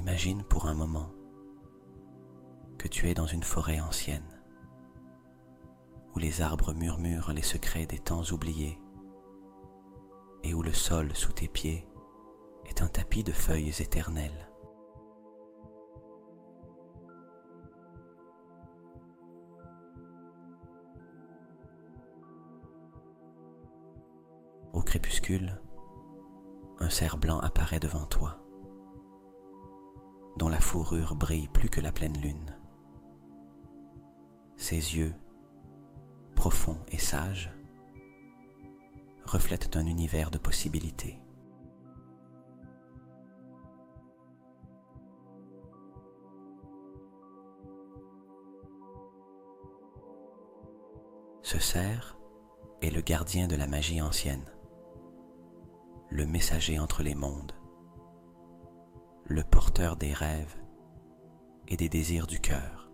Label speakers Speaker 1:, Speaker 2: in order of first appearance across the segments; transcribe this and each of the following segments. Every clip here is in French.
Speaker 1: Imagine pour un moment que tu es dans une forêt ancienne, où les arbres murmurent les secrets des temps oubliés et où le sol sous tes pieds est un tapis de feuilles éternelles. Au crépuscule, un cerf blanc apparaît devant toi, dont la fourrure brille plus que la pleine lune. Ses yeux, profonds et sages, reflètent un univers de possibilités. Ce cerf est le gardien de la magie ancienne, le messager entre les mondes, le porteur des rêves et des désirs du cœur.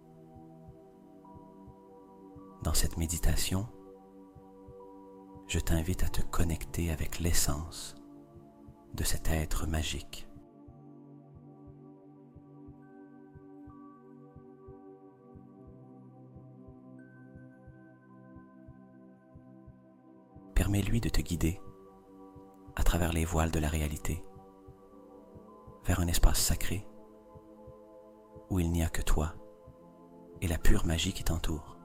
Speaker 1: Dans cette méditation, je t'invite à te connecter avec l'essence de cet être magique. Permets-lui de te guider à travers les voiles de la réalité, vers un espace sacré où il n'y a que toi et la pure magie qui t'entoure.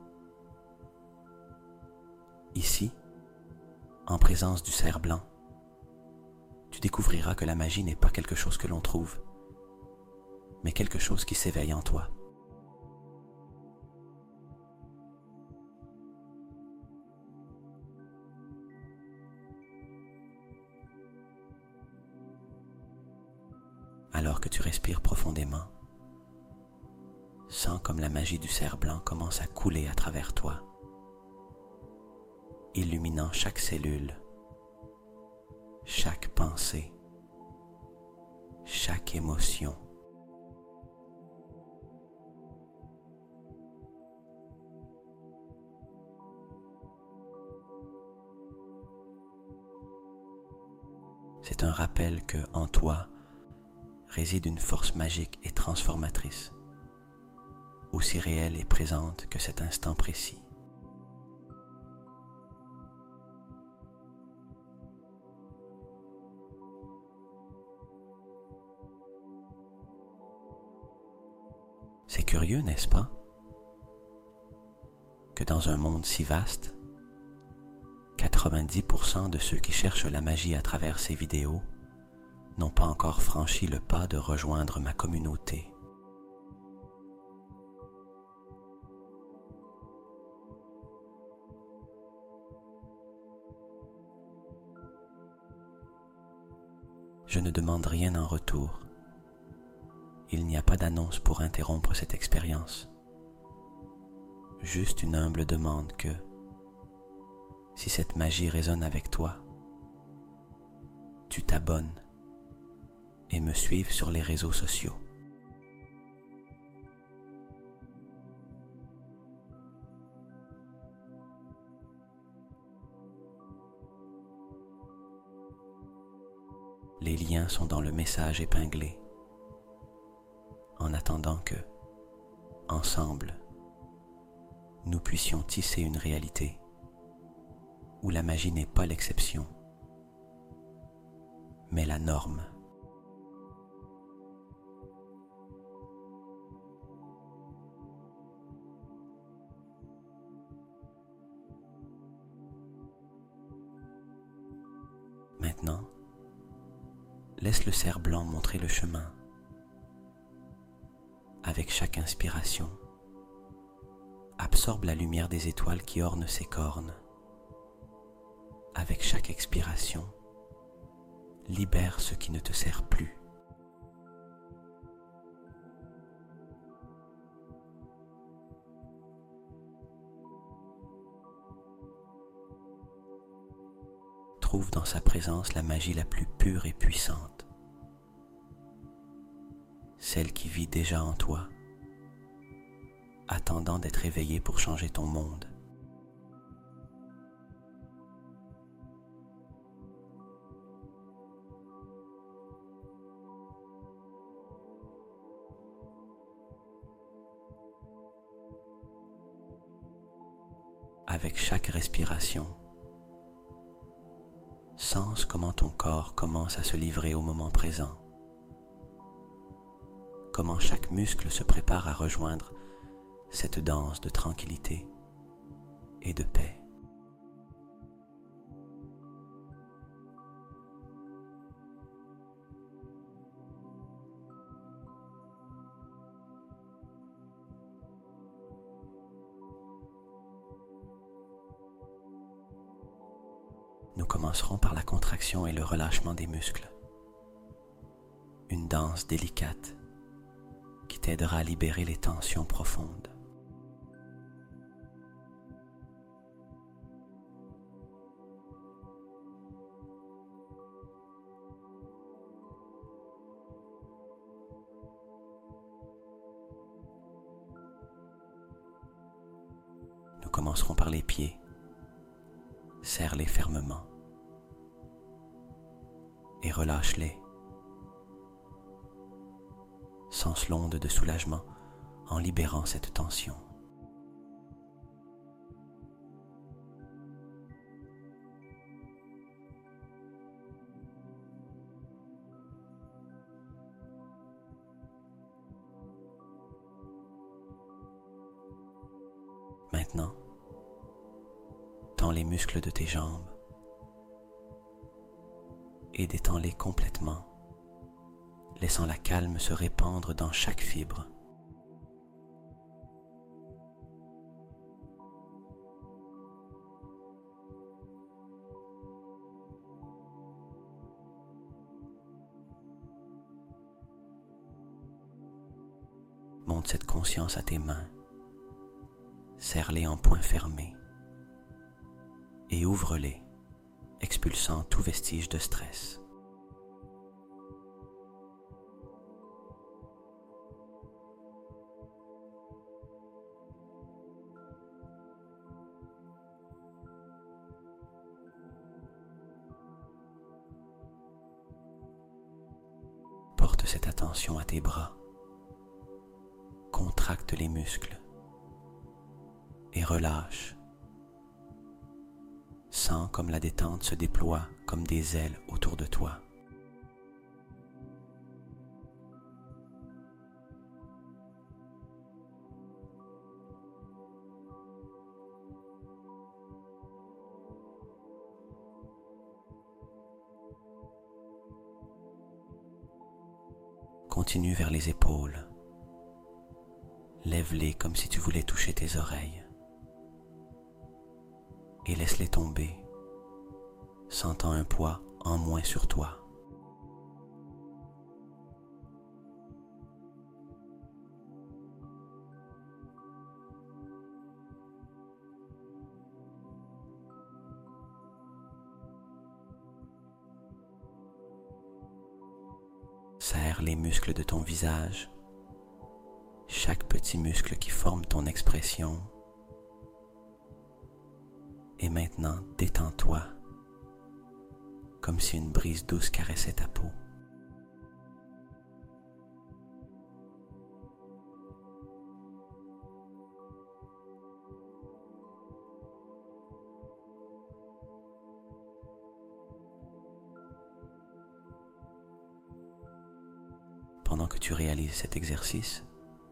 Speaker 1: Ici, en présence du cerf blanc, tu découvriras que la magie n'est pas quelque chose que l'on trouve, mais quelque chose qui s'éveille en toi. Alors que tu respires profondément, sens comme la magie du cerf blanc commence à couler à travers toi, illuminant chaque cellule, chaque pensée, chaque émotion. C'est un rappel que, en toi, réside une force magique et transformatrice, aussi réelle et présente que cet instant précis. C'est curieux, n'est-ce pas, que dans un monde si vaste, 90% de ceux qui cherchent la magie à travers ces vidéos n'ont pas encore franchi le pas de rejoindre ma communauté. Je ne demande rien en retour. Il n'y a pas d'annonce pour interrompre cette expérience. Juste une humble demande que, si cette magie résonne avec toi, tu t'abonnes et me suives sur les réseaux sociaux. Les liens sont dans le message épinglé. En attendant que, ensemble, nous puissions tisser une réalité où la magie n'est pas l'exception, mais la norme. Maintenant, laisse le cerf blanc montrer le chemin. Avec chaque inspiration, absorbe la lumière des étoiles qui ornent ses cornes. Avec chaque expiration, libère ce qui ne te sert plus. Trouve dans sa présence la magie la plus pure et puissante, celle qui vit déjà en toi, attendant d'être éveillée pour changer ton monde. avec chaque respiration. Sens comment ton corps commence à se livrer au moment présent, comment chaque muscle se prépare à rejoindre cette danse de tranquillité et de paix. Nous commencerons par la contraction et le relâchement des muscles. Une danse délicate qui t'aidera à libérer les tensions profondes. Nous commencerons par les pieds. Serre-les fermement et relâche-les. Sens l'onde de soulagement en libérant cette tension. Maintenant, tends les muscles de tes jambes et détends-les complètement, laissant la calme se répandre dans chaque fibre. Monte cette conscience à tes mains, serre-les en poings fermés et ouvre-les, expulsant tout vestige de stress. Porte cette attention à tes bras, contracte les muscles et relâche. Sens comme la détente se déploie comme des ailes autour de toi. Continue vers les épaules. Lève-les comme si tu voulais toucher tes oreilles. Et laisse-les tomber, sentant un poids en moins sur toi. Serre les muscles de ton visage, chaque petit muscle qui forme ton expression. Et maintenant, détends-toi, comme si une brise douce caressait ta peau. Pendant que tu réalises cet exercice,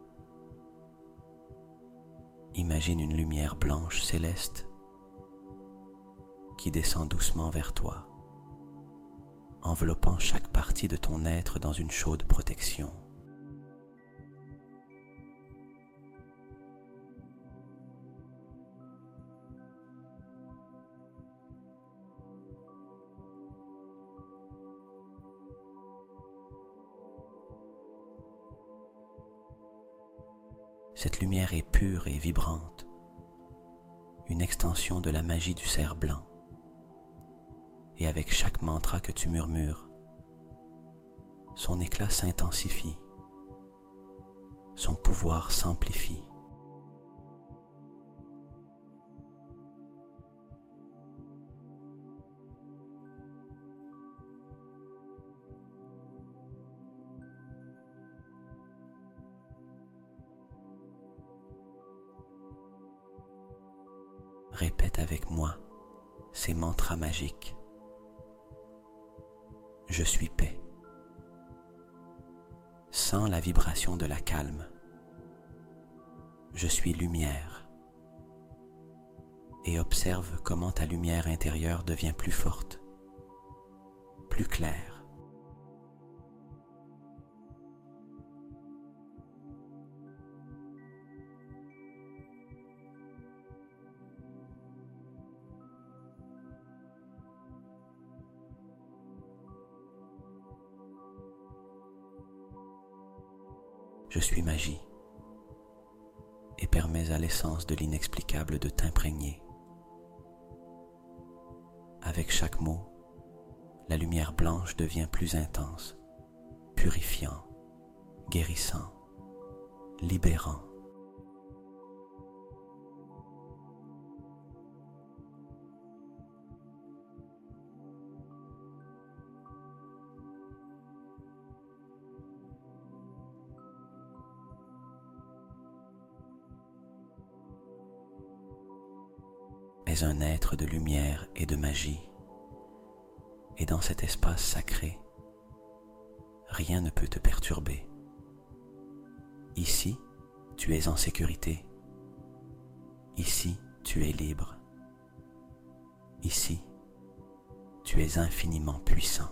Speaker 1: imagine une lumière blanche céleste qui descend doucement vers toi, enveloppant chaque partie de ton être dans une chaude protection. Cette lumière est pure et vibrante, une extension de la magie du cerf blanc. Et avec chaque mantra que tu murmures, son éclat s'intensifie, son pouvoir s'amplifie. répète avec moi ces mantras magiques. Je suis paix. Sens la vibration de la calme. Je suis lumière. Et observe comment ta lumière intérieure devient plus forte, plus claire. Je suis magie et permets à l'essence de l'inexplicable de t'imprégner. Avec chaque mot, la lumière blanche devient plus intense, purifiant, guérissant, libérant. Es un être de lumière et de magie, et dans cet espace sacré, rien ne peut te perturber. Ici, tu es en sécurité. Ici, tu es libre. Ici, tu es infiniment puissant.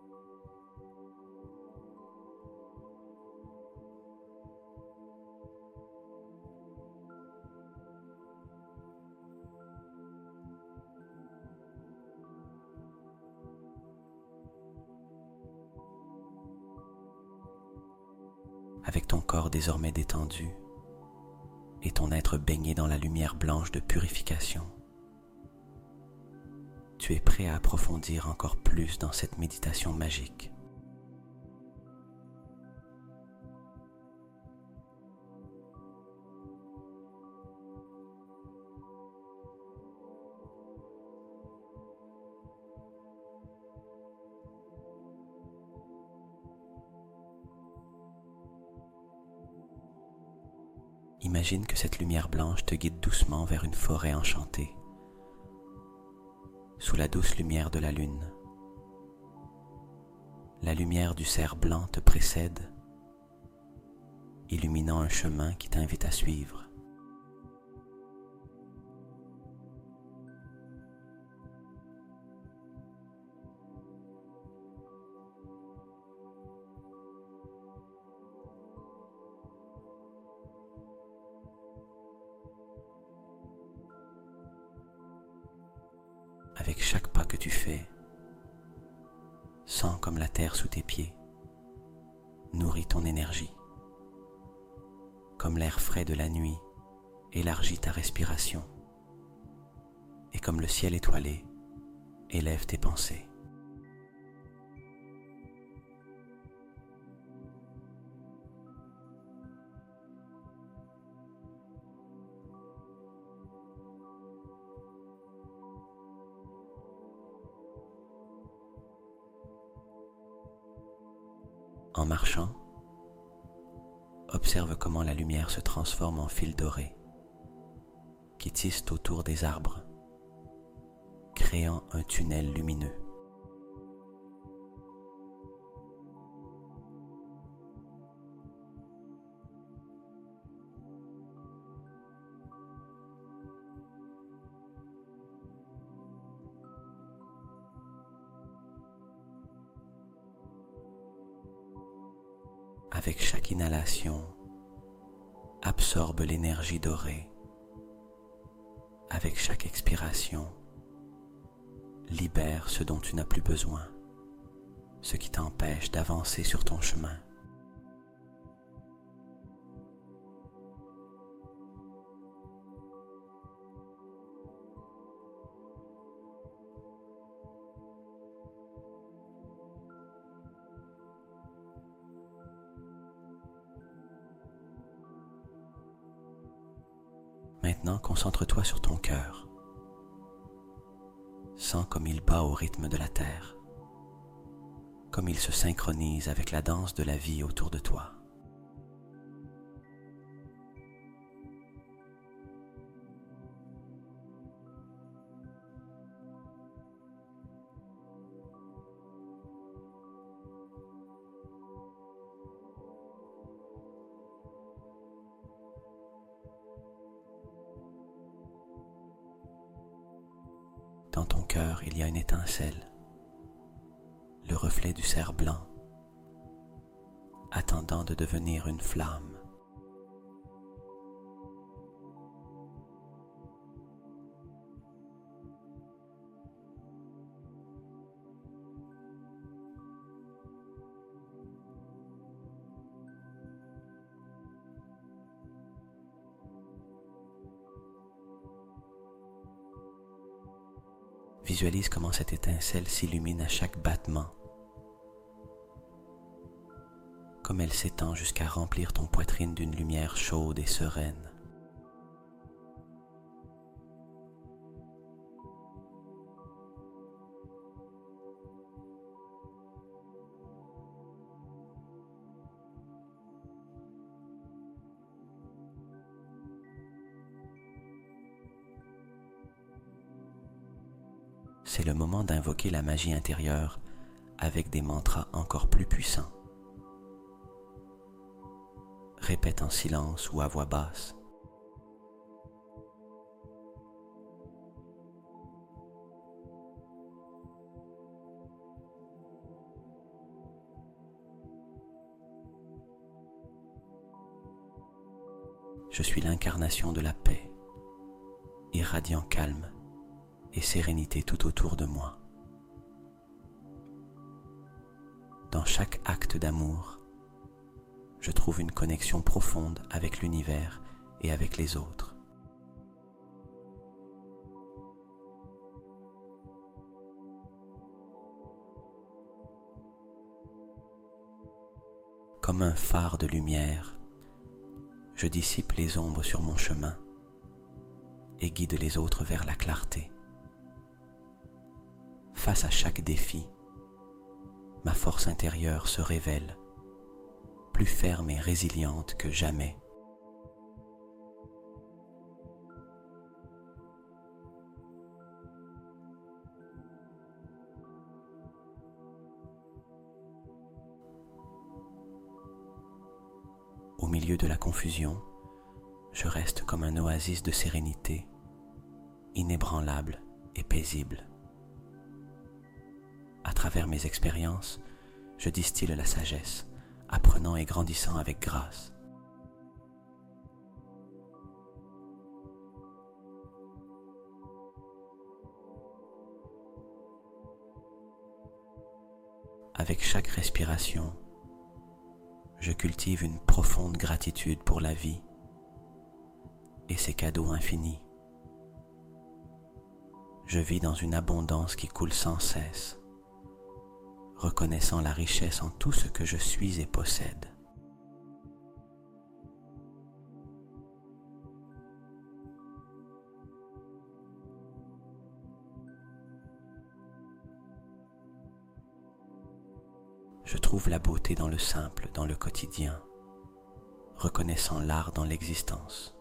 Speaker 1: Avec ton corps désormais détendu et ton être baigné dans la lumière blanche de purification, tu es prêt à approfondir encore plus dans cette méditation magique. Imagine que cette lumière blanche te guide doucement vers une forêt enchantée, sous la douce lumière de la lune. La lumière du cerf blanc te précède, illuminant un chemin qui t'invite à suivre. Avec chaque pas que tu fais, sens comme la terre sous tes pieds nourrit ton énergie, comme l'air frais de la nuit élargit ta respiration, et comme le ciel étoilé élève tes pensées. En marchant, observe comment la lumière se transforme en fil doré qui tissent autour des arbres, créant un tunnel lumineux. Avec chaque inhalation, absorbe l'énergie dorée. Avec chaque expiration, libère ce dont tu n'as plus besoin, ce qui t'empêche d'avancer sur ton chemin. Maintenant, concentre-toi sur ton cœur. Sens comme il bat au rythme de la terre, comme il se synchronise avec la danse de la vie autour de toi. Dans ton cœur, il y a une étincelle, le reflet du cerf blanc, attendant de devenir une flamme. Visualise comment cette étincelle s'illumine à chaque battement, comme elle s'étend jusqu'à remplir ton poitrine d'une lumière chaude et sereine. C'est le moment d'invoquer la magie intérieure avec des mantras encore plus puissants. Répète en silence ou à voix basse. Je suis l'incarnation de la paix, irradiant calme et sérénité tout autour de moi. Dans chaque acte d'amour, je trouve une connexion profonde avec l'univers et avec les autres. Comme un phare de lumière, je dissipe les ombres sur mon chemin et guide les autres vers la clarté. Face à chaque défi, ma force intérieure se révèle, plus ferme et résiliente que jamais. Au milieu de la confusion, je reste comme un oasis de sérénité, inébranlable et paisible. À travers mes expériences, je distille la sagesse, apprenant et grandissant avec grâce. Avec chaque respiration, je cultive une profonde gratitude pour la vie et ses cadeaux infinis. Je vis dans une abondance qui coule sans cesse, reconnaissant la richesse en tout ce que je suis et possède. Je trouve la beauté dans le simple, dans le quotidien, reconnaissant l'art dans l'existence.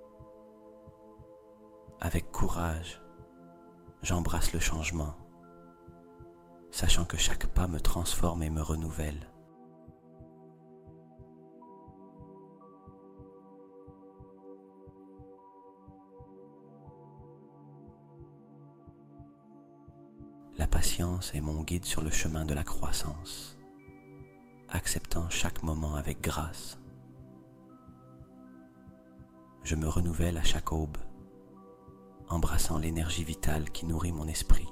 Speaker 1: Avec courage, j'embrasse le changement, sachant que chaque pas me transforme et me renouvelle. La patience est mon guide sur le chemin de la croissance, acceptant chaque moment avec grâce. Je me renouvelle à chaque aube, embrassant l'énergie vitale qui nourrit mon esprit.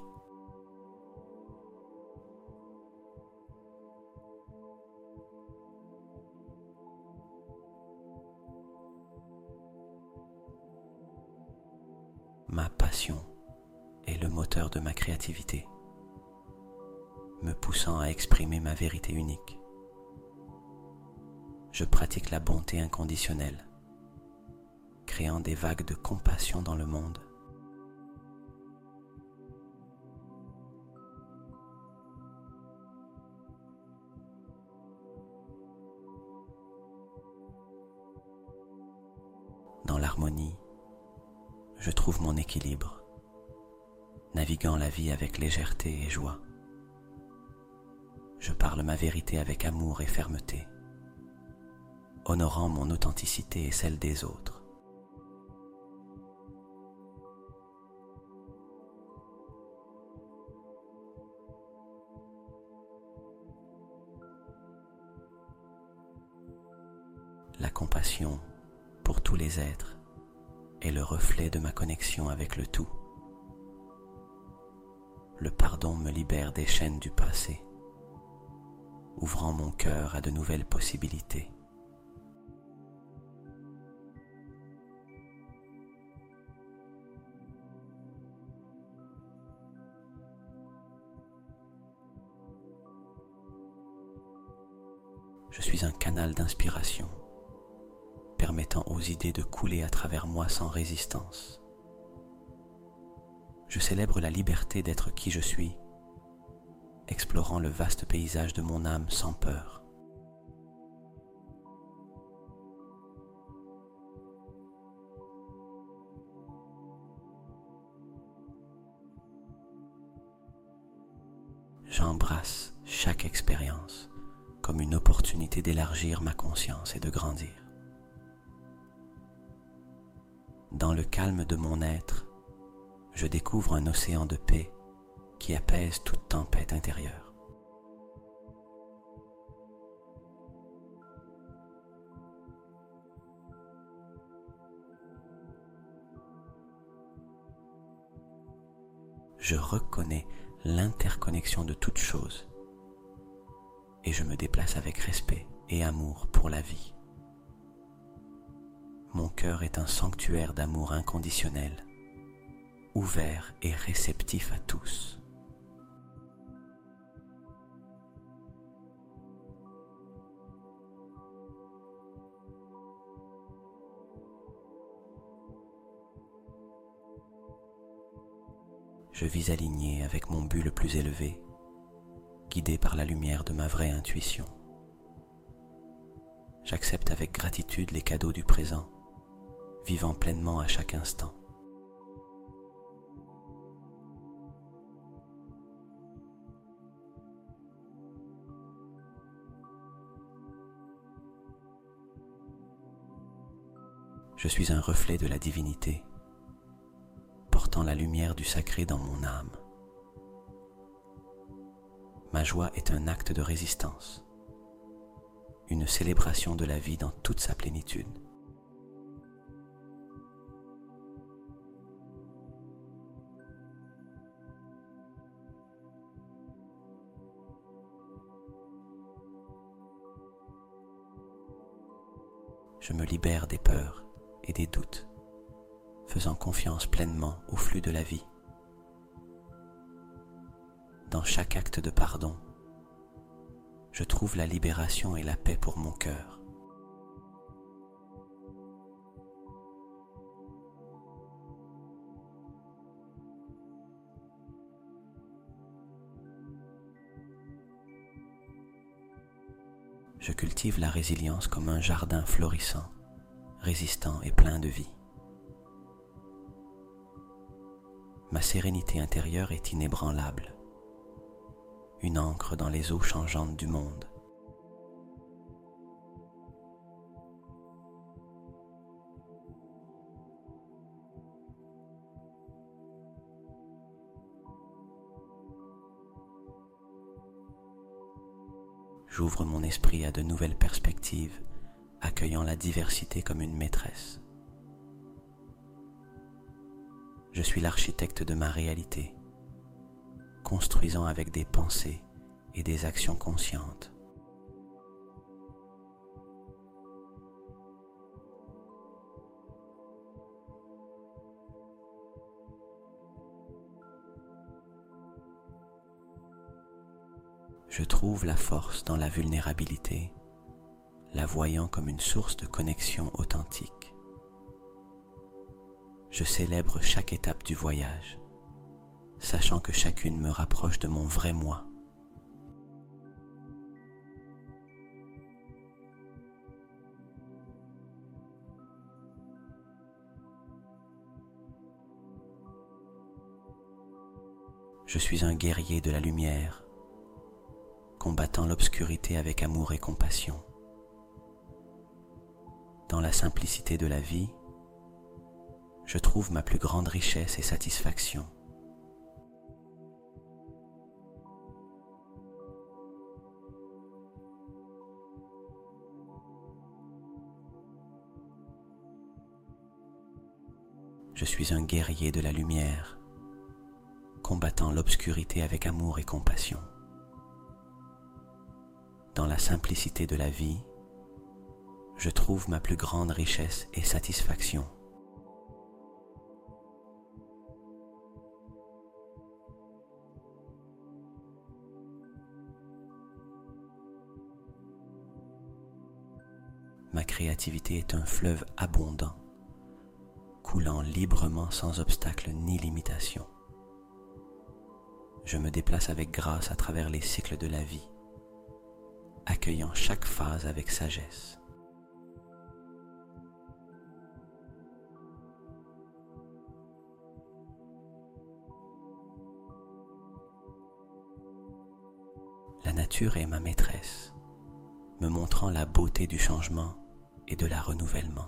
Speaker 1: Ma passion est le moteur de ma créativité, me poussant à exprimer ma vérité unique. Je pratique la bonté inconditionnelle, créant des vagues de compassion dans le monde. Dans l'harmonie, je trouve mon équilibre, naviguant la vie avec légèreté et joie. Je parle ma vérité avec amour et fermeté, honorant mon authenticité et celle des autres. La compassion pour tous les êtres est le reflet de ma connexion avec le tout. Le pardon me libère des chaînes du passé, ouvrant mon cœur à de nouvelles possibilités. Je suis un canal d'inspiration, permettant aux idées de couler à travers moi sans résistance. Je célèbre la liberté d'être qui je suis, explorant le vaste paysage de mon âme sans peur. J'embrasse chaque expérience comme une opportunité d'élargir ma conscience et de grandir. Dans le calme de mon être, je découvre un océan de paix qui apaise toute tempête intérieure. Je reconnais l'interconnexion de toutes choses et je me déplace avec respect et amour pour la vie. Mon cœur est un sanctuaire d'amour inconditionnel, ouvert et réceptif à tous. Je vis aligné avec mon but le plus élevé, guidé par la lumière de ma vraie intuition. J'accepte avec gratitude les cadeaux du présent, vivant pleinement à chaque instant. Je suis un reflet de la divinité, portant la lumière du sacré dans mon âme. Ma joie est un acte de résistance, une célébration de la vie dans toute sa plénitude. Je me libère des peurs et des doutes, faisant confiance pleinement au flux de la vie. Dans chaque acte de pardon, je trouve la libération et la paix pour mon cœur. Je cultive la résilience comme un jardin florissant, résistant et plein de vie. Ma sérénité intérieure est inébranlable, une ancre dans les eaux changeantes du monde. J'ouvre mon esprit à de nouvelles perspectives, accueillant la diversité comme une maîtresse. Je suis l'architecte de ma réalité, construisant avec des pensées et des actions conscientes. Je trouve la force dans la vulnérabilité, la voyant comme une source de connexion authentique. Je célèbre chaque étape du voyage, sachant que chacune me rapproche de mon vrai moi. Je suis un guerrier de la lumière, combattant l'obscurité avec amour et compassion. Dans la simplicité de la vie, je trouve ma plus grande richesse et satisfaction. Je suis un guerrier de la lumière, combattant l'obscurité avec amour et compassion. Dans la simplicité de la vie, je trouve ma plus grande richesse et satisfaction. Ma créativité est un fleuve abondant, coulant librement sans obstacle ni limitation. Je me déplace avec grâce à travers les cycles de la vie, accueillant chaque phase avec sagesse. La nature est ma maîtresse, me montrant la beauté du changement et de la renouvellement.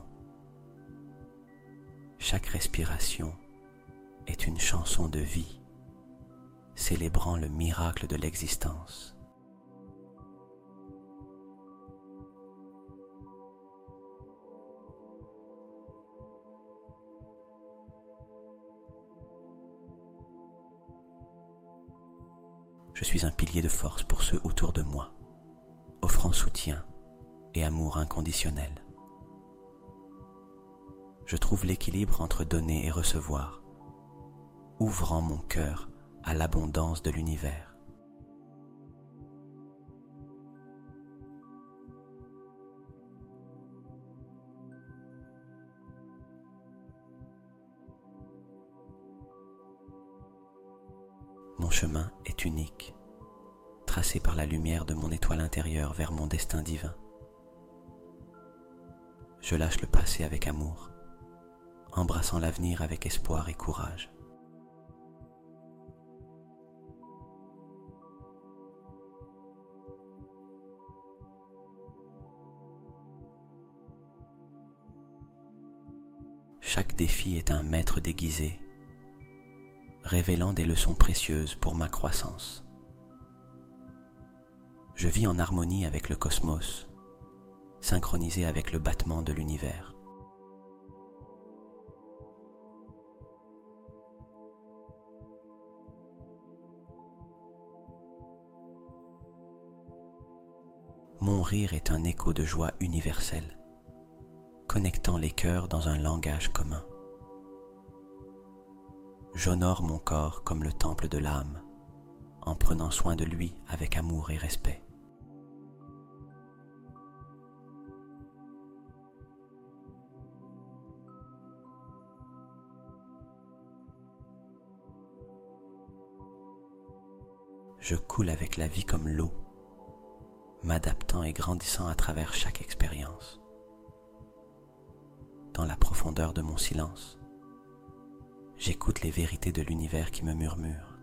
Speaker 1: Chaque respiration est une chanson de vie, célébrant le miracle de l'existence. Je suis un pilier de force pour ceux autour de moi, offrant soutien et amour inconditionnel. Je trouve l'équilibre entre donner et recevoir, ouvrant mon cœur à l'abondance de l'univers. Mon chemin est unique, tracé par la lumière de mon étoile intérieure vers mon destin divin. Je lâche le passé avec amour, embrassant l'avenir avec espoir et courage. Chaque défi est un maître déguisé, révélant des leçons précieuses pour ma croissance. Je vis en harmonie avec le cosmos, synchronisé avec le battement de l'univers. Mon rire est un écho de joie universelle, connectant les cœurs dans un langage commun. J'honore mon corps comme le temple de l'âme, en prenant soin de lui avec amour et respect. Je coule avec la vie comme l'eau, m'adaptant et grandissant à travers chaque expérience. Dans la profondeur de mon silence, j'écoute les vérités de l'univers qui me murmurent.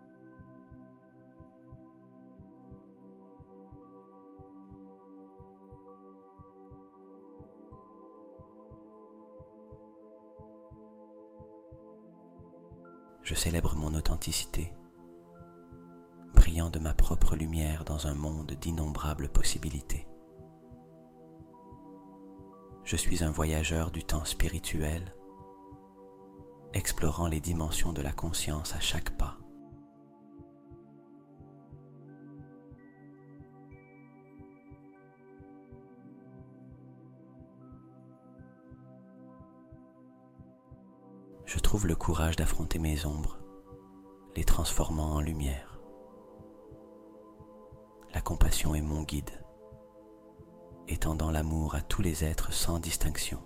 Speaker 1: Je célèbre mon authenticité, brillant de ma propre lumière dans un monde d'innombrables possibilités. Je suis un voyageur du temps spirituel, explorant les dimensions de la conscience à chaque pas. Je trouve le courage d'affronter mes ombres, les transformant en lumière. La compassion est mon guide, étendant l'amour à tous les êtres sans distinction.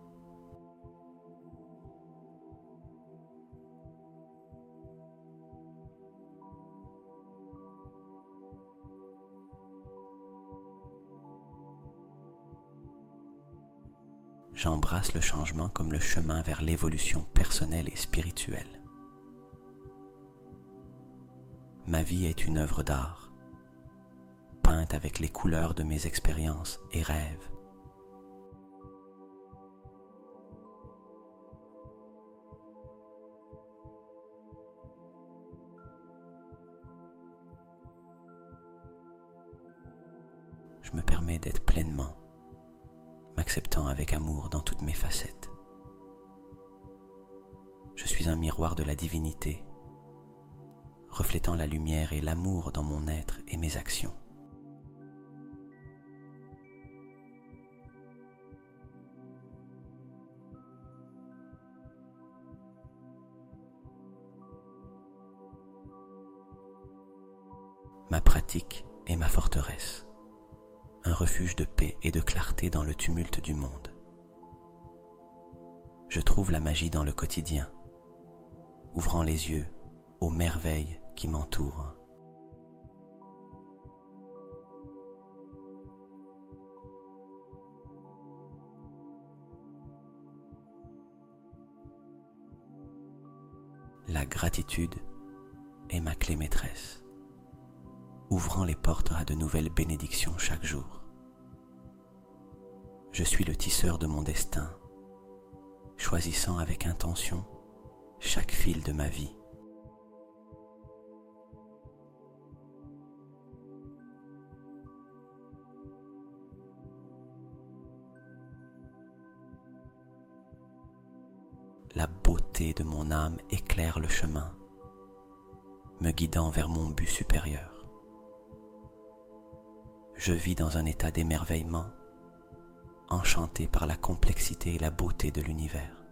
Speaker 1: J'embrasse le changement comme le chemin vers l'évolution personnelle et spirituelle. Ma vie est une œuvre d'art, peinte avec les couleurs de mes expériences et rêves. Je me permets d'être pleinement, m'acceptant avec amour dans toutes mes facettes. Je suis un miroir de la divinité, reflétant la lumière et l'amour dans mon être et mes actions. Ma pratique est ma forteresse, un refuge de paix et de clarté dans le tumulte du monde. Je trouve la magie dans le quotidien, ouvrant les yeux aux merveilles qui m'entourent. La gratitude est ma clé maîtresse, ouvrant les portes à de nouvelles bénédictions chaque jour. Je suis le tisseur de mon destin, choisissant avec intention chaque fil de ma vie. La beauté de mon âme éclaire le chemin, me guidant vers mon but supérieur. Je vis dans un état d'émerveillement, enchanté par la complexité et la beauté de l'univers.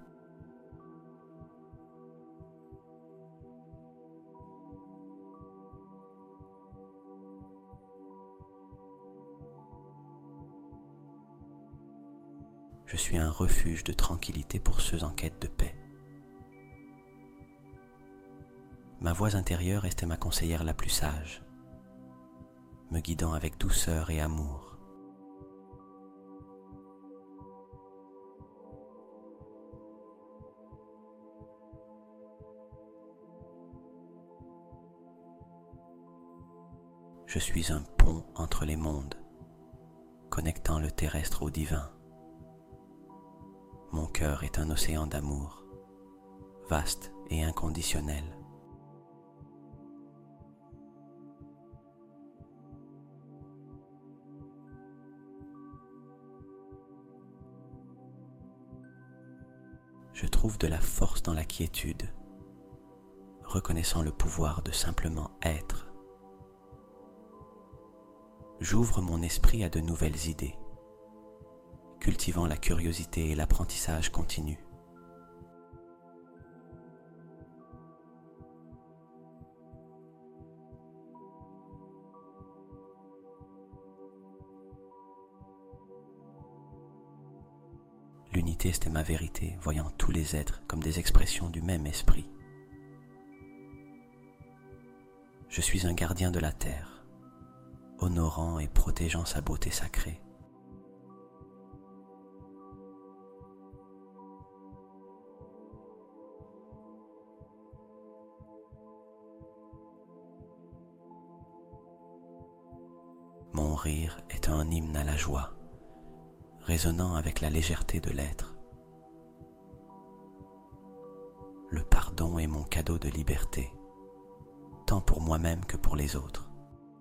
Speaker 1: Je suis un refuge de tranquillité pour ceux en quête de paix. Ma voix intérieure restait ma conseillère la plus sage, me guidant avec douceur et amour. Je suis un pont entre les mondes, connectant le terrestre au divin. Mon cœur est un océan d'amour, vaste et inconditionnel. Je trouve de la force dans la quiétude, reconnaissant le pouvoir de simplement être. J'ouvre mon esprit à de nouvelles idées, cultivant la curiosité et l'apprentissage continu. L'unité, c'était ma vérité, voyant tous les êtres comme des expressions du même esprit. Je suis un gardien de la terre, honorant et protégeant sa beauté sacrée. Mon rire est un hymne à la joie, résonnant avec la légèreté de l'être. Le pardon est mon cadeau de liberté, tant pour moi-même que pour les autres.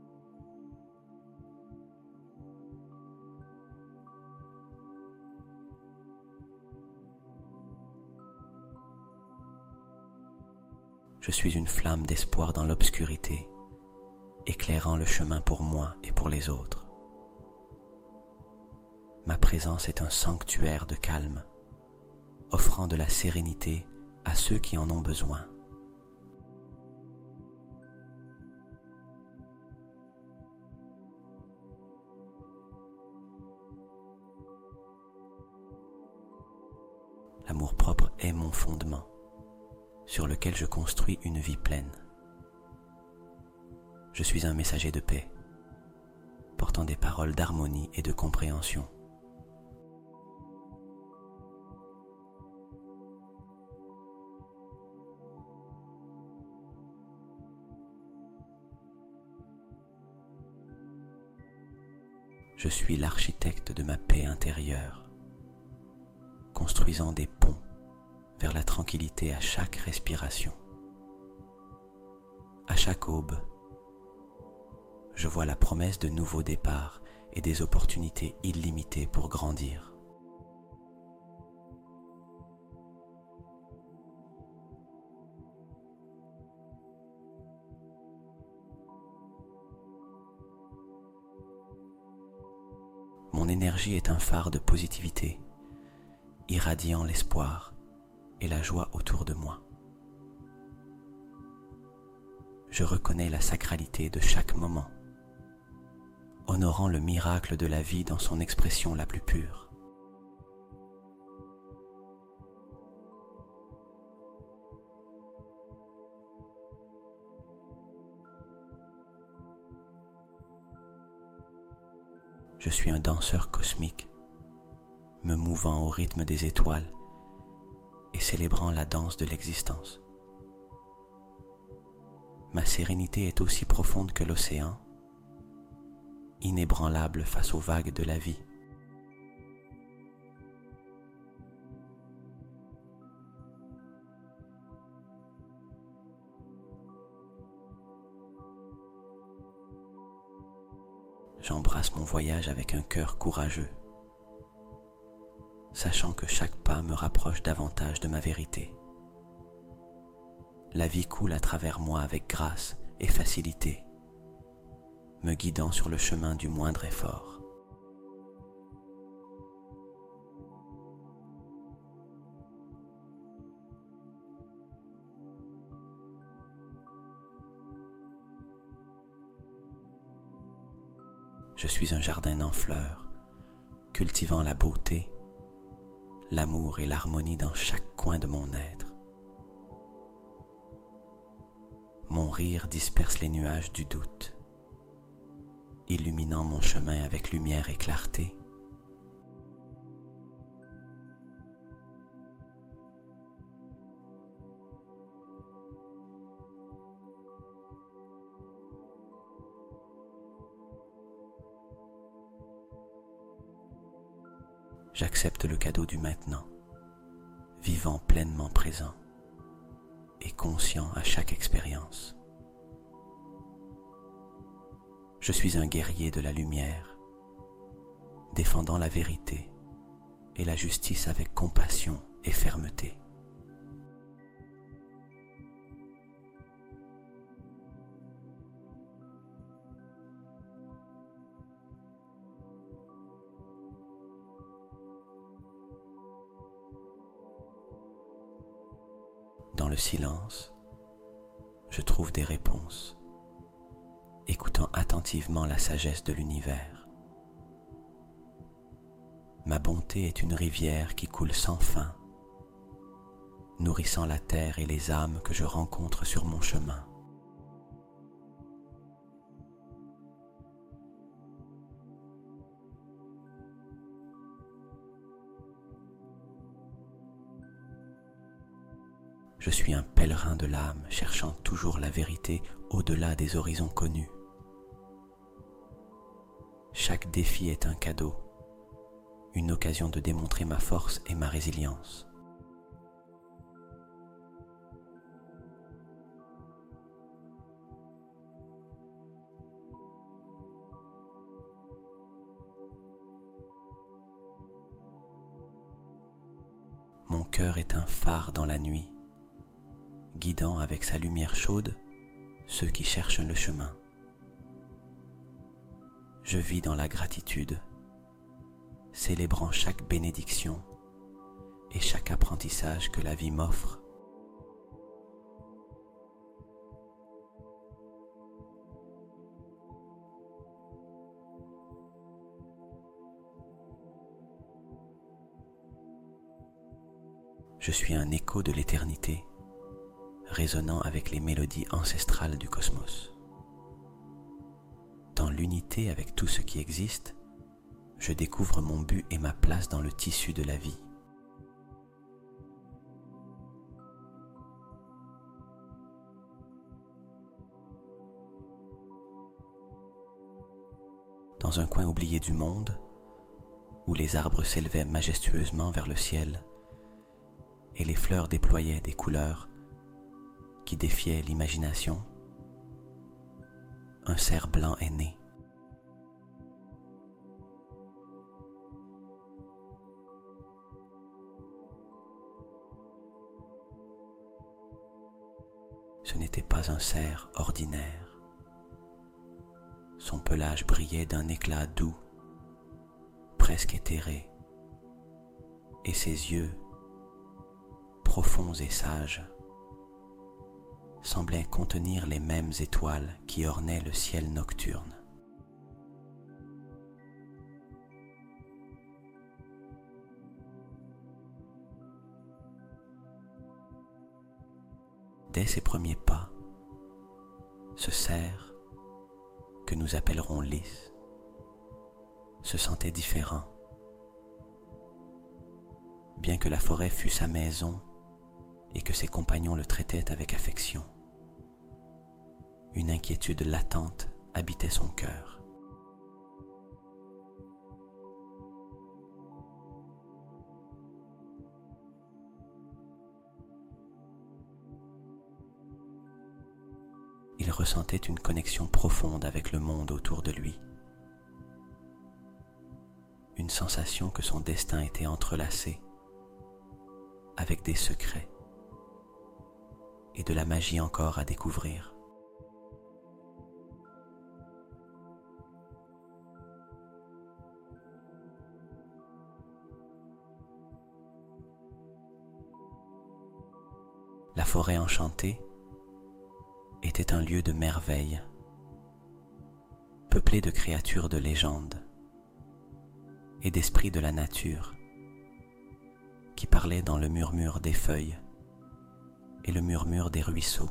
Speaker 1: Je suis une flamme d'espoir dans l'obscurité, éclairant le chemin pour moi et pour les autres. Ma présence est un sanctuaire de calme, offrant de la sérénité à ceux qui en ont besoin. L'amour-propre est mon fondement, sur lequel je construis une vie pleine. Je suis un messager de paix, portant des paroles d'harmonie et de compréhension. Je suis l'architecte de ma paix intérieure, construisant des ponts vers la tranquillité à chaque respiration. À chaque aube, je vois la promesse de nouveaux départs et des opportunités illimitées pour grandir. Mon énergie est un phare de positivité, irradiant l'espoir et la joie autour de moi. Je reconnais la sacralité de chaque moment, honorant le miracle de la vie dans son expression la plus pure. Je suis un danseur cosmique, me mouvant au rythme des étoiles et célébrant la danse de l'existence. Ma sérénité est aussi profonde que l'océan, inébranlable face aux vagues de la vie. J'embrasse mon voyage avec un cœur courageux, sachant que chaque pas me rapproche davantage de ma vérité. La vie coule à travers moi avec grâce et facilité, me guidant sur le chemin du moindre effort. Je suis un jardin en fleurs, cultivant la beauté, l'amour et l'harmonie dans chaque coin de mon être. Mon rire disperse les nuages du doute, illuminant mon chemin avec lumière et clarté. J'accepte le cadeau du maintenant, vivant pleinement présent et conscient à chaque expérience. Je suis un guerrier de la lumière, défendant la vérité et la justice avec compassion et fermeté. Dans le silence, je trouve des réponses, écoutant attentivement la sagesse de l'univers. Ma bonté est une rivière qui coule sans fin, nourrissant la terre et les âmes que je rencontre sur mon chemin. Je suis un pèlerin de l'âme, cherchant toujours la vérité au-delà des horizons connus. Chaque défi est un cadeau, une occasion de démontrer ma force et ma résilience. Mon cœur est un phare dans la nuit, guidant avec sa lumière chaude ceux qui cherchent le chemin. Je vis dans la gratitude, célébrant chaque bénédiction et chaque apprentissage que la vie m'offre. Je suis un écho de l'éternité, résonnant avec les mélodies ancestrales du cosmos. Dans l'unité avec tout ce qui existe, je découvre mon but et ma place dans le tissu de la vie. Dans un coin oublié du monde, où les arbres s'élevaient majestueusement vers le ciel et les fleurs déployaient des couleurs qui défiaient l'imagination, un cerf blanc est né. Ce n'était pas un cerf ordinaire. Son pelage brillait d'un éclat doux, presque éthérée, et ses yeux, profonds et sages, semblaient contenir les mêmes étoiles qui ornaient le ciel nocturne. Dès ses premiers pas, ce cerf, que nous appellerons Lys, se sentait différent. Bien que la forêt fût sa maison et que ses compagnons le traitaient avec affection, une inquiétude latente habitait son cœur. Il ressentait une connexion profonde avec le monde autour de lui, une sensation que son destin était entrelacé avec des secrets et de la magie encore à découvrir. La forêt enchantée était un lieu de merveille, peuplé de créatures de légende et d'esprits de la nature qui parlaient dans le murmure des feuilles et le murmure des ruisseaux.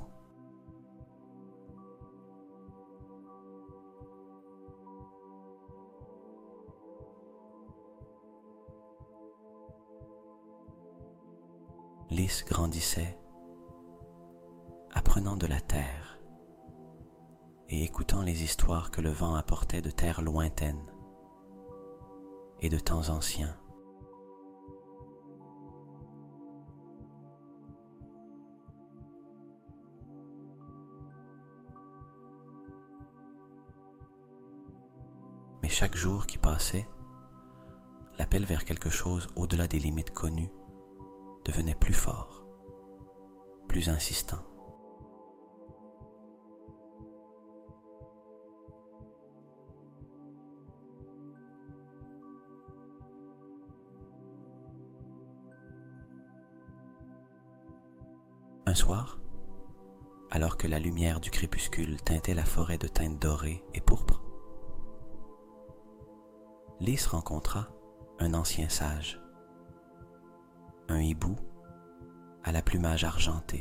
Speaker 1: Lys grandissait, apprenant de la terre et écoutant les histoires que le vent apportait de terres lointaines et de temps anciens. Mais chaque jour qui passait, l'appel vers quelque chose au-delà des limites connues devenait plus fort, plus insistant. Un soir, alors que la lumière du crépuscule teintait la forêt de teintes dorées et pourpres, Lys rencontra un ancien sage, un hibou à la plumage argenté,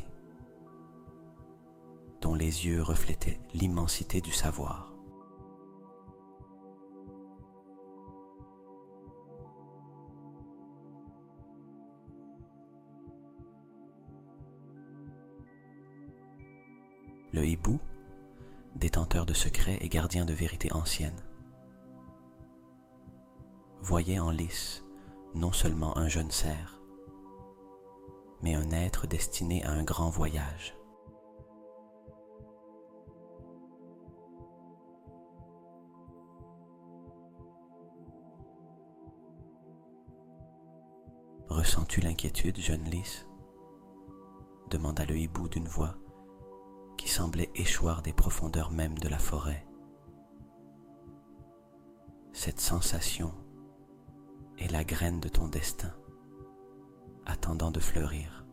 Speaker 1: dont les yeux reflétaient l'immensité du savoir. Le hibou, détenteur de secrets et gardien de vérités anciennes, voyait en Lys non seulement un jeune cerf, mais un être destiné à un grand voyage. Ressens-tu l'inquiétude, jeune Lys ? Demanda le hibou d'une voix qui semblait échoir des profondeurs mêmes de la forêt. Cette sensation est la graine de ton destin, attendant de fleurir.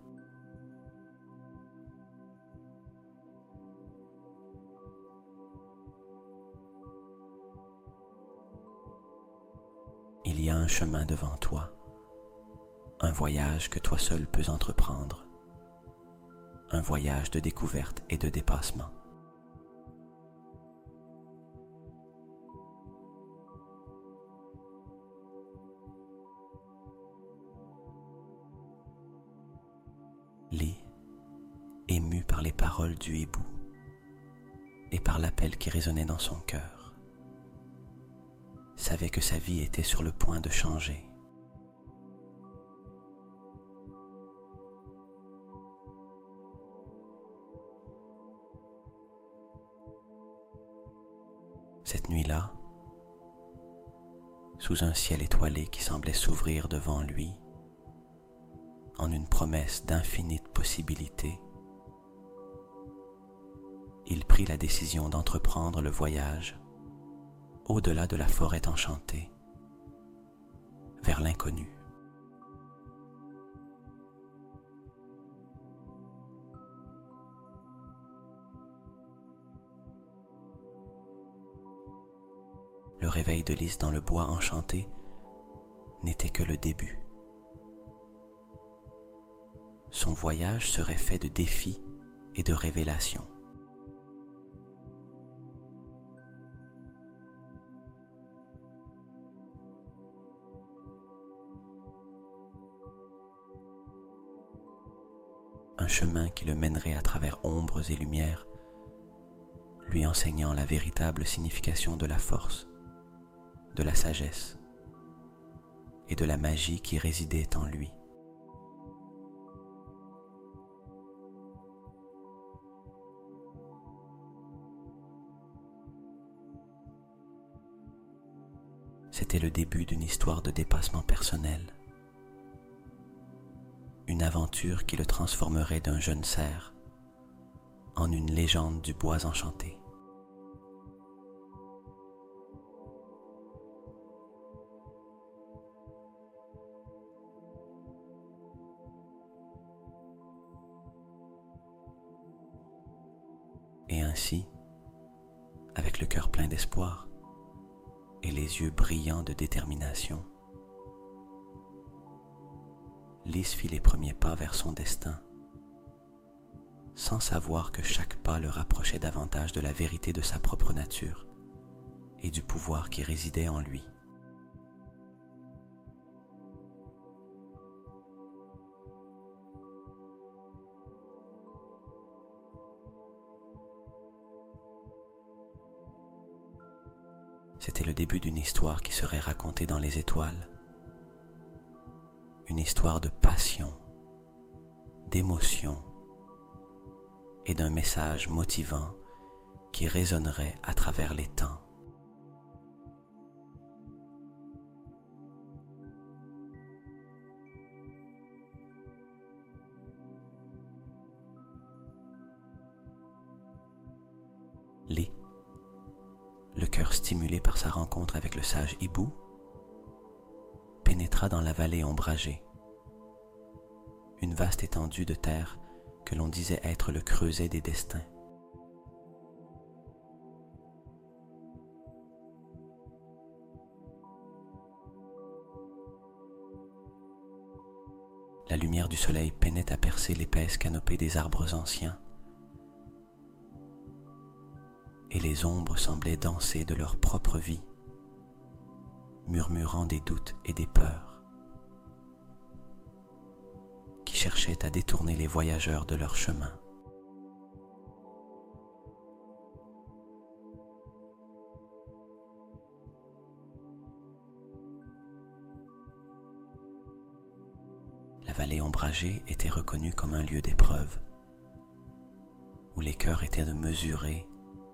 Speaker 1: Il y a un chemin devant toi, un voyage que toi seul peux entreprendre, un voyage de découverte et de dépassement. Lys, ému par les paroles du hibou et par l'appel qui résonnait dans son cœur, savait que sa vie était sur le point de changer. Cette nuit-là, sous un ciel étoilé qui semblait s'ouvrir devant lui, en une promesse d'infinites possibilités, il prit la décision d'entreprendre le voyage au-delà de la forêt enchantée, vers l'inconnu. Le réveil de Lys dans le bois enchanté n'était que le début. Son voyage serait fait de défis et de révélations. Un chemin qui le mènerait à travers ombres et lumières, lui enseignant la véritable signification de la force, de la sagesse et de la magie qui résidait en lui. C'était le début d'une histoire de dépassement personnel, une aventure qui le transformerait d'un jeune cerf en une légende du bois enchanté. Et ainsi, avec le cœur plein d'espoir et les yeux brillants de détermination, Lys fit les premiers pas vers son destin, sans savoir que chaque pas le rapprochait davantage de la vérité de sa propre nature et du pouvoir qui résidait en lui. C'était le début d'une histoire qui serait racontée dans les étoiles. Une histoire de passion, d'émotion et d'un message motivant qui résonnerait à travers les temps. Lys, le cœur stimulé par sa rencontre avec le sage hibou, pénétra dans la vallée ombragée, une vaste étendue de terre que l'on disait être le creuset des destins. La lumière du soleil peinait à percer l'épaisse canopée des arbres anciens, et les ombres semblaient danser de leur propre vie, murmurant des doutes et des peurs, qui cherchaient à détourner les voyageurs de leur chemin. La vallée ombragée était reconnue comme un lieu d'épreuve, où les cœurs étaient de mesurer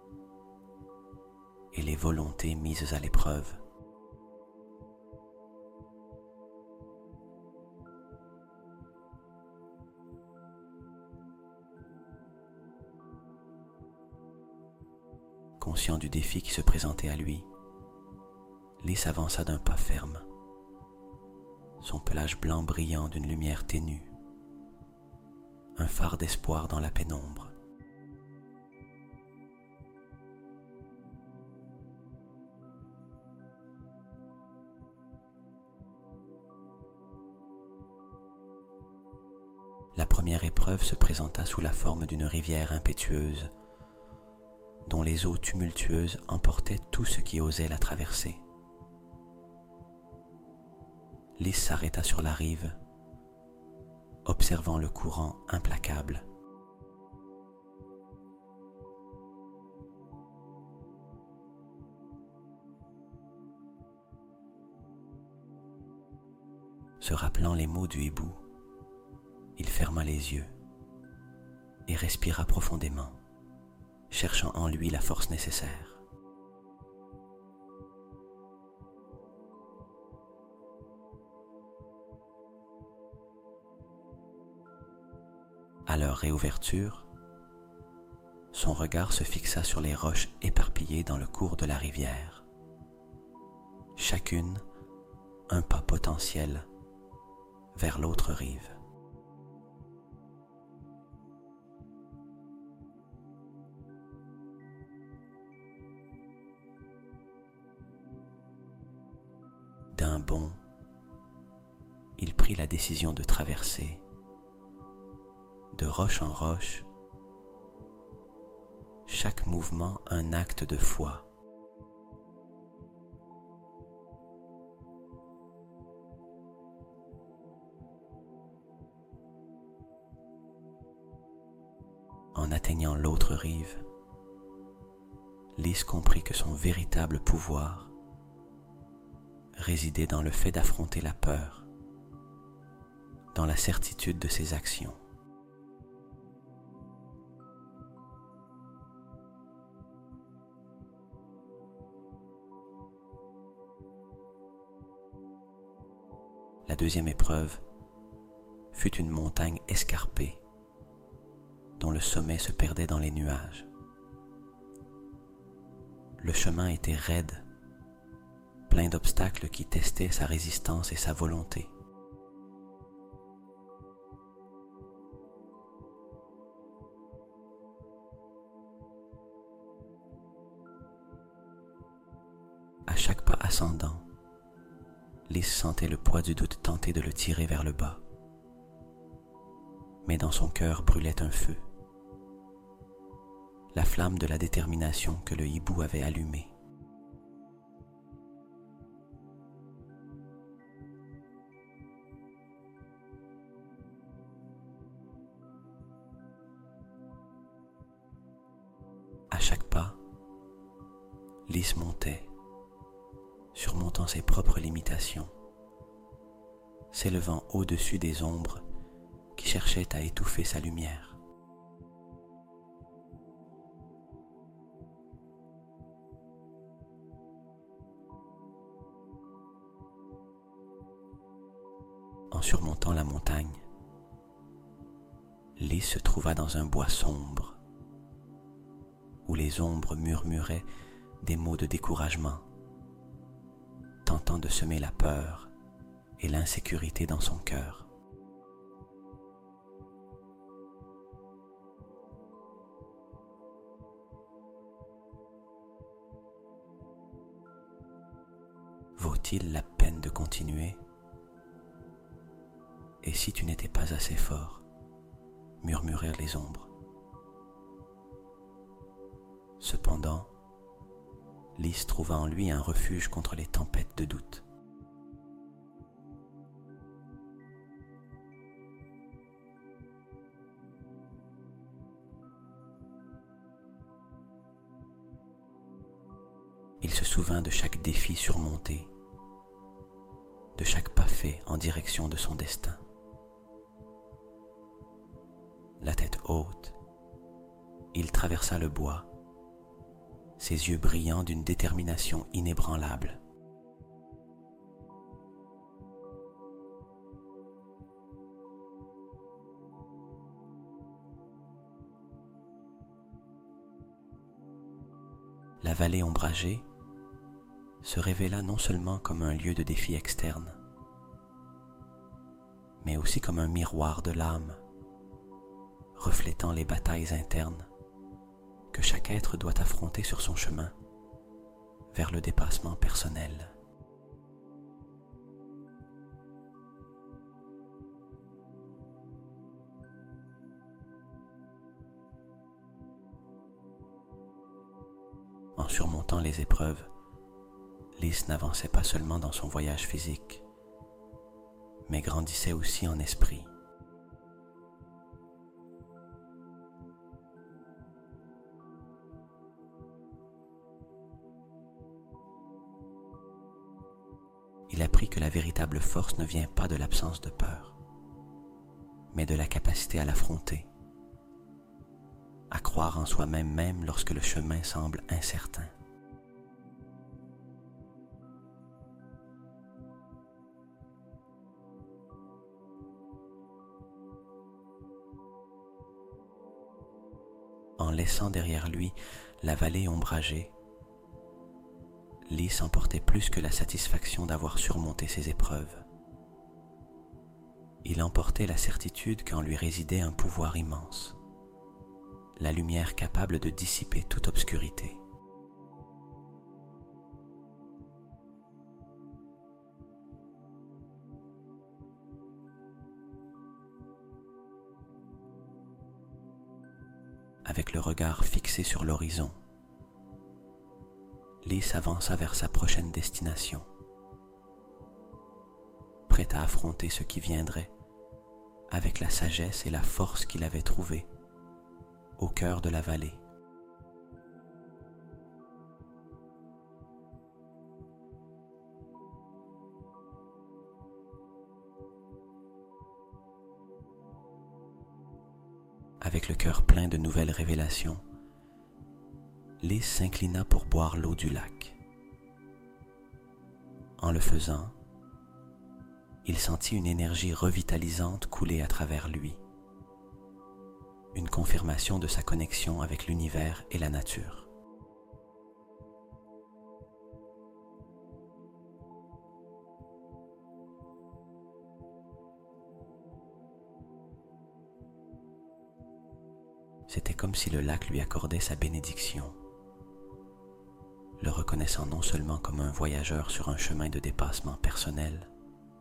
Speaker 1: et les volontés mises à l'épreuve. Conscient du défi qui se présentait à lui, Lys avança d'un pas ferme, son pelage blanc brillant d'une lumière ténue, un phare d'espoir dans la pénombre. La première épreuve se présenta sous la forme d'une rivière impétueuse, dont les eaux tumultueuses emportaient tout ce qui osait la traverser. Lys s'arrêta sur la rive, observant le courant implacable. Se rappelant les mots du hibou, il ferma les yeux et respira profondément, cherchant en lui la force nécessaire. À leur réouverture, son regard se fixa sur les roches éparpillées dans le cours de la rivière, chacune un pas potentiel vers l'autre rive. D'un bond, il prit la décision de traverser, de roche en roche, chaque mouvement un acte de foi. En atteignant l'autre rive, Lys comprit que son véritable pouvoir résidait dans le fait d'affronter la peur, dans la certitude de ses actions. La deuxième épreuve fut une montagne escarpée dont le sommet se perdait dans les nuages. Le chemin était raide, plein d'obstacles qui testaient sa résistance et sa volonté. À chaque pas ascendant, Lys sentait le poids du doute tenter de le tirer vers le bas. Mais dans son cœur brûlait un feu, la flamme de la détermination que le hibou avait allumée. À chaque pas, Lys montait, surmontant ses propres limitations, s'élevant au-dessus des ombres qui cherchaient à étouffer sa lumière. En surmontant la montagne, Lys se trouva dans un bois sombre, où les ombres murmuraient des mots de découragement, tentant de semer la peur et l'insécurité dans son cœur. Vaut-il la peine de continuer? Et si tu n'étais pas assez fort, murmurèrent les ombres. Cependant, Lys trouva en lui un refuge contre les tempêtes de doute. Il se souvint de chaque défi surmonté, de chaque pas fait en direction de son destin. La tête haute, il traversa le bois, ses yeux brillants d'une détermination inébranlable. La vallée ombragée se révéla non seulement comme un lieu de défi externe, mais aussi comme un miroir de l'âme, reflétant les batailles internes que chaque être doit affronter sur son chemin vers le dépassement personnel. En surmontant les épreuves, Lys n'avançait pas seulement dans son voyage physique, mais grandissait aussi en esprit. Il apprit que la véritable force ne vient pas de l'absence de peur, mais de la capacité à l'affronter, à croire en soi-même même lorsque le chemin semble incertain. En laissant derrière lui la vallée ombragée, Lys emportait plus que la satisfaction d'avoir surmonté ses épreuves. Il emportait la certitude qu'en lui résidait un pouvoir immense, la lumière capable de dissiper toute obscurité. Avec le regard fixé sur l'horizon, Lys avança vers sa prochaine destination, prêt à affronter ce qui viendrait avec la sagesse et la force qu'il avait trouvées au cœur de la vallée. Avec le cœur plein de nouvelles révélations, Lys s'inclina pour boire l'eau du lac. En le faisant, il sentit une énergie revitalisante couler à travers lui, une confirmation de sa connexion avec l'univers et la nature. C'était comme si le lac lui accordait sa bénédiction, le reconnaissant non seulement comme un voyageur sur un chemin de dépassement personnel,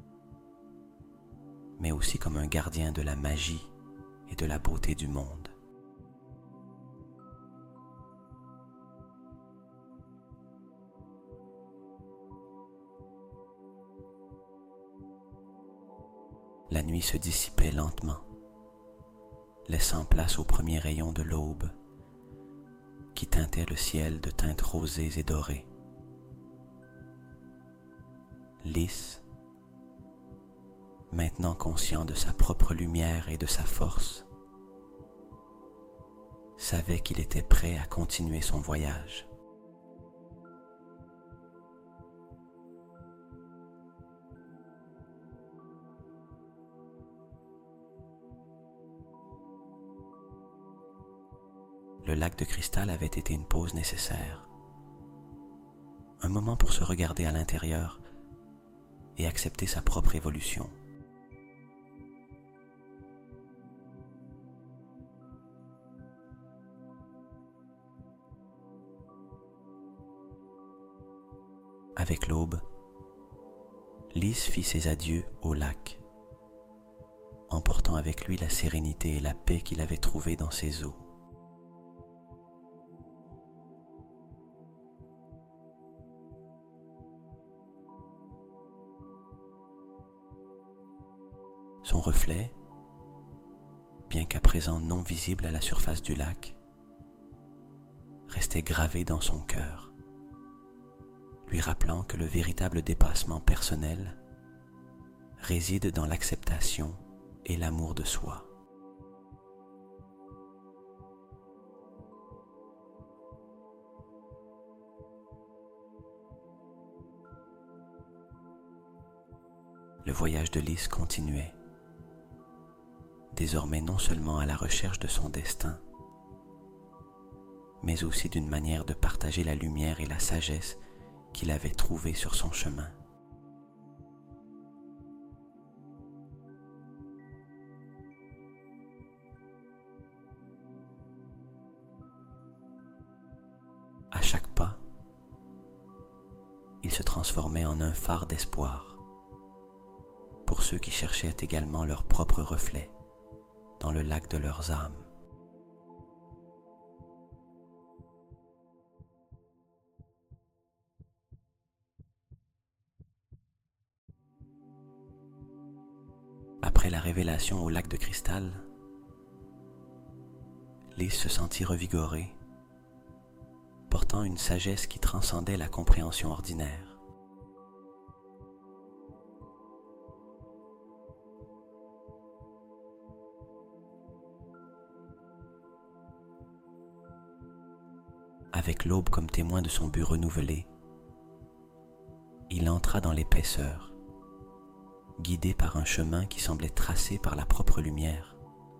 Speaker 1: mais aussi comme un gardien de la magie et de la beauté du monde. La nuit se dissipait lentement, laissant place aux premiers rayons de l'aube qui teintaient le ciel de teintes rosées et dorées. Lys, maintenant conscient de sa propre lumière et de sa force, savait qu'il était prêt à continuer son voyage. Le lac de cristal avait été une pause nécessaire, un moment pour se regarder à l'intérieur et accepter sa propre évolution. Avec l'aube, Lys fit ses adieux au lac, emportant avec lui la sérénité et la paix qu'il avait trouvées dans ses eaux. Son reflet, bien qu'à présent non visible à la surface du lac, restait gravé dans son cœur, lui rappelant que le véritable dépassement personnel réside dans l'acceptation et l'amour de soi. Le voyage de Lys continuait, désormais non seulement à la recherche de son destin, mais aussi d'une manière de partager la lumière et la sagesse qu'il avait trouvée sur son chemin. À chaque pas, il se transformait en un phare d'espoir pour ceux qui cherchaient également leur propre reflet dans le lac de leurs âmes. Après la révélation au lac de cristal, Lys se sentit revigoré, portant une sagesse qui transcendait la compréhension ordinaire. Avec l'aube comme témoin de son but renouvelé, il entra dans l'épaisseur, guidé par un chemin qui semblait tracé par la propre lumière,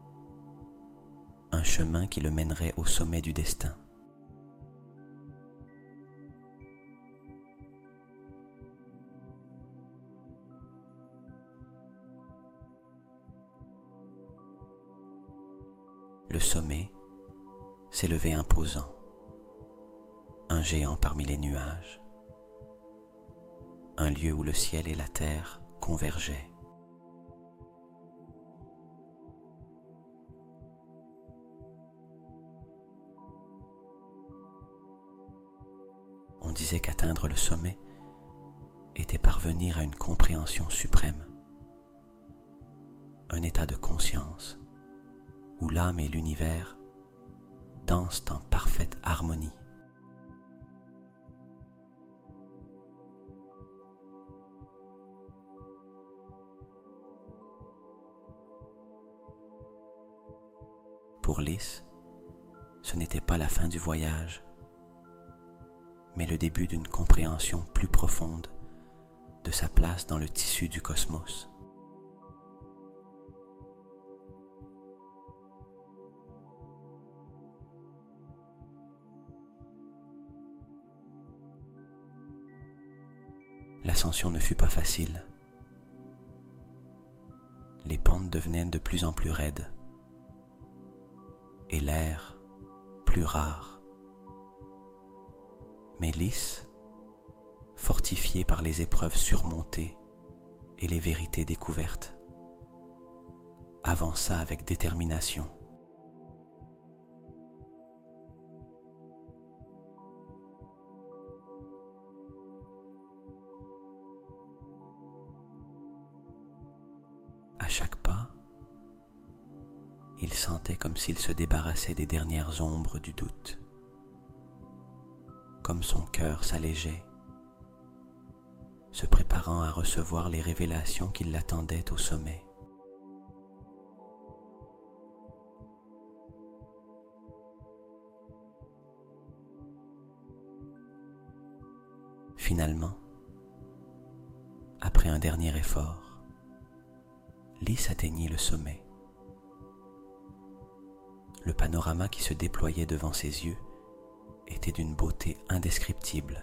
Speaker 1: un chemin qui le mènerait au sommet du destin. le sommet s'élevait imposant, un géant parmi les nuages, un lieu où le ciel et la terre convergeaient. On disait qu'atteindre le sommet était parvenir à une compréhension suprême, un état de conscience où l'âme et l'univers dansent en parfaite harmonie. Pour Lys, ce n'était pas la fin du voyage, mais le début d'une compréhension plus profonde de sa place dans le tissu du cosmos. L'ascension ne fut pas facile. Les pentes devenaient de plus en plus raides et l'air plus rare. Mais Lys, fortifié par les épreuves surmontées et les vérités découvertes, avança avec détermination. À chaque pas, il sentait comme s'il se débarrassait des dernières ombres du doute, comme son cœur s'allégeait, se préparant à recevoir les révélations qui l'attendaient au sommet. Finalement, après un dernier effort, Lys atteignit le sommet. Le panorama qui se déployait devant ses yeux était d'une beauté indescriptible.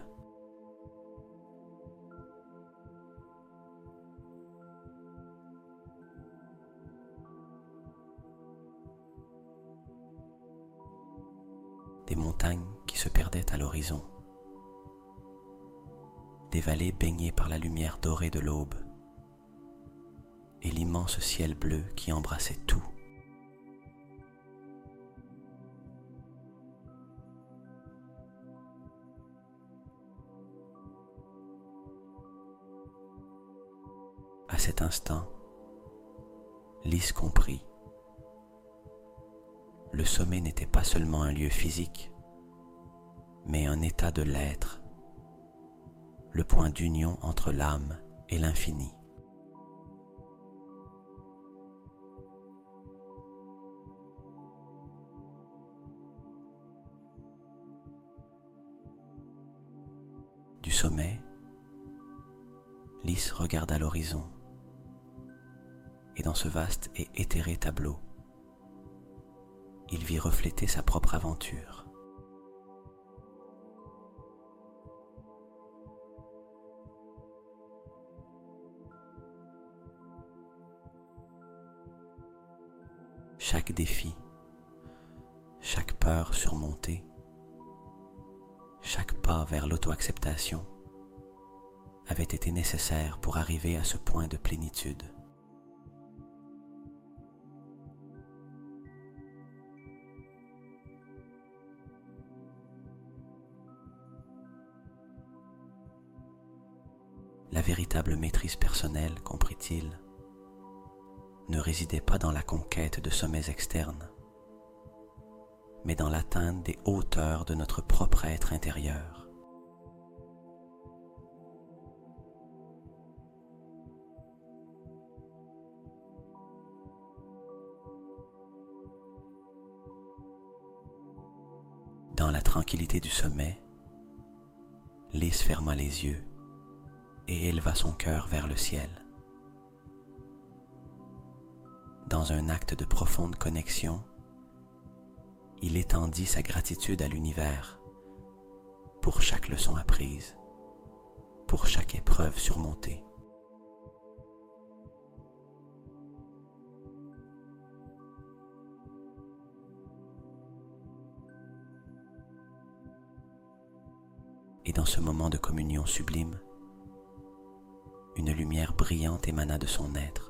Speaker 1: Des montagnes qui se perdaient à l'horizon, des vallées baignées par la lumière dorée de l'aube, et l'immense ciel bleu qui embrassait tout. À cet instant, Lys comprit. Le sommet n'était pas seulement un lieu physique, mais un état de l'être, le point d'union entre l'âme et l'infini. Du sommet, Lys regarda l'horizon, et dans ce vaste et éthéré tableau, il vit refléter sa propre aventure. Chaque défi, chaque peur surmontée, chaque pas vers l'auto-acceptation avait été nécessaire pour arriver à ce point de plénitude. La véritable maîtrise personnelle, comprit-il, ne résidait pas dans la conquête de sommets externes, mais dans l'atteinte des hauteurs de notre propre être intérieur. Dans la tranquillité du sommet, Lys ferma les yeux et éleva son cœur vers le ciel. Dans un acte de profonde connexion, il étendit sa gratitude à l'univers pour chaque leçon apprise, pour chaque épreuve surmontée. dans ce moment de communion sublime, une lumière brillante émana de son être,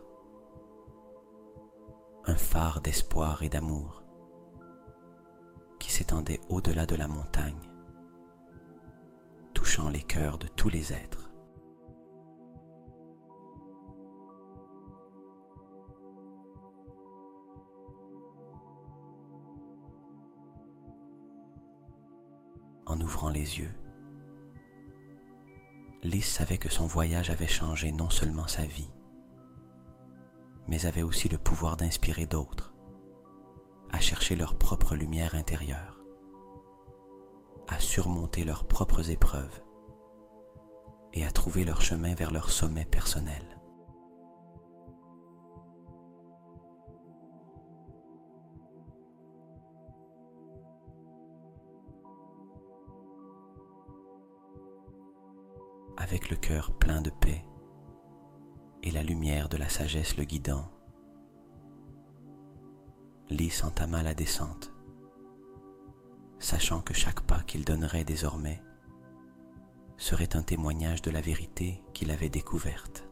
Speaker 1: un phare d'espoir et d'amour qui s'étendait au-delà de la montagne, touchant les cœurs de tous les êtres. En ouvrant les yeux, Lys savait que son voyage avait changé non seulement sa vie, mais avait aussi le pouvoir d'inspirer d'autres à chercher leur propre lumière intérieure, à surmonter leurs propres épreuves et à trouver leur chemin vers leur sommet personnel. Avec le cœur plein de paix et la lumière de la sagesse le guidant, Lys entama la descente, sachant que chaque pas qu'il donnerait désormais serait un témoignage de la vérité qu'il avait découverte.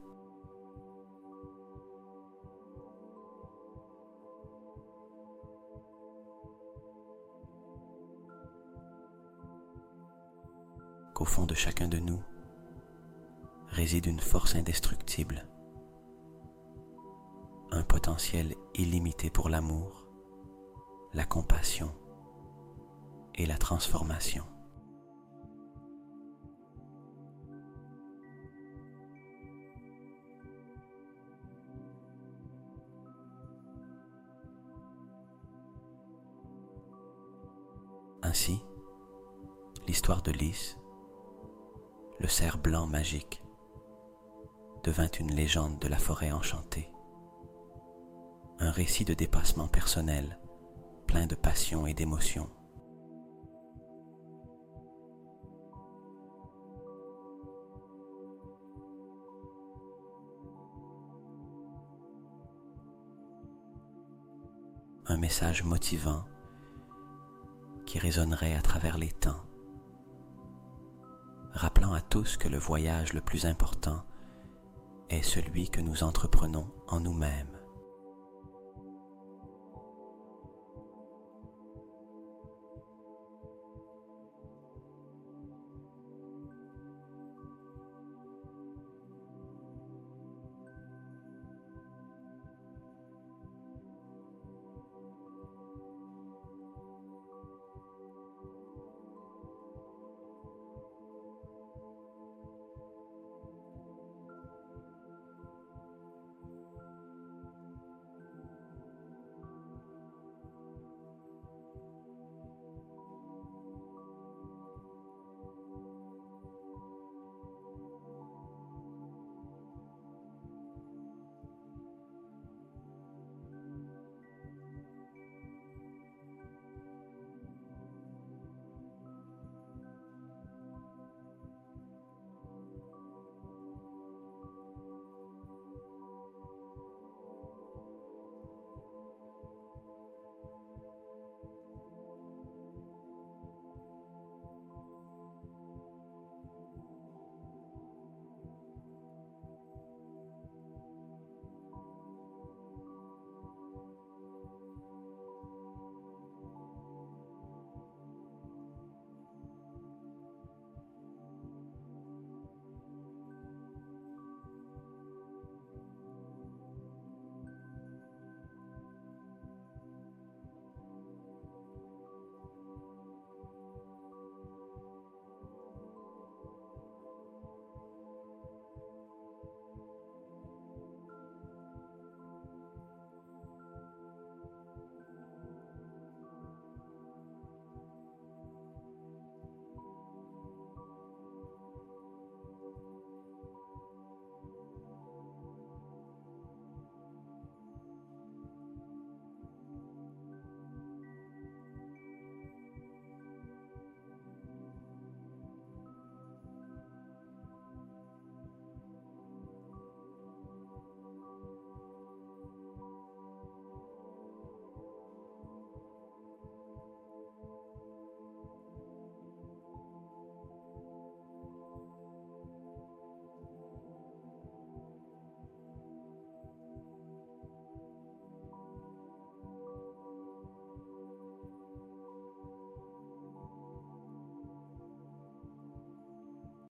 Speaker 1: Qu'au fond de chacun de nous réside une force indestructible, un potentiel illimité pour l'amour, la compassion et la transformation. Ainsi, l'histoire de Lys, le cerf blanc magique, devint une légende de la forêt enchantée, un récit de dépassement personnel, plein de passion et d'émotion. Un message motivant qui résonnerait à travers les temps, rappelant à tous que le voyage le plus important est celui que nous entreprenons en nous-mêmes.